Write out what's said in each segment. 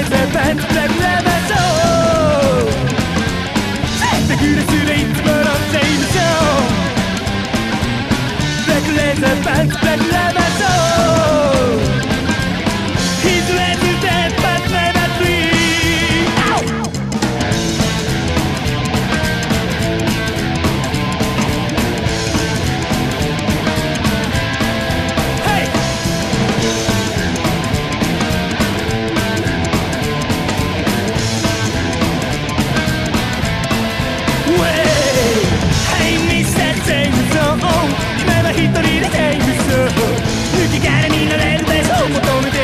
ザーパンツブラックラバーソーネックレスでいつものセイムソーブラックレザーパンツブラックラバーソーHis resident but never free Hey! Hey, Mr. Same Zone 今は一人でセーフソー抜け殻になれるベースを求めて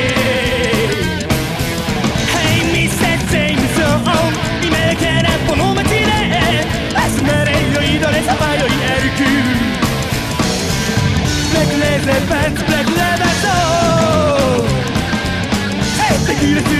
Hey, Mr. Same Zone 今は空っぽの街で明日までよりどれさまよい歩く Black Laser Pants Black Rubber Soul Hey, テキラス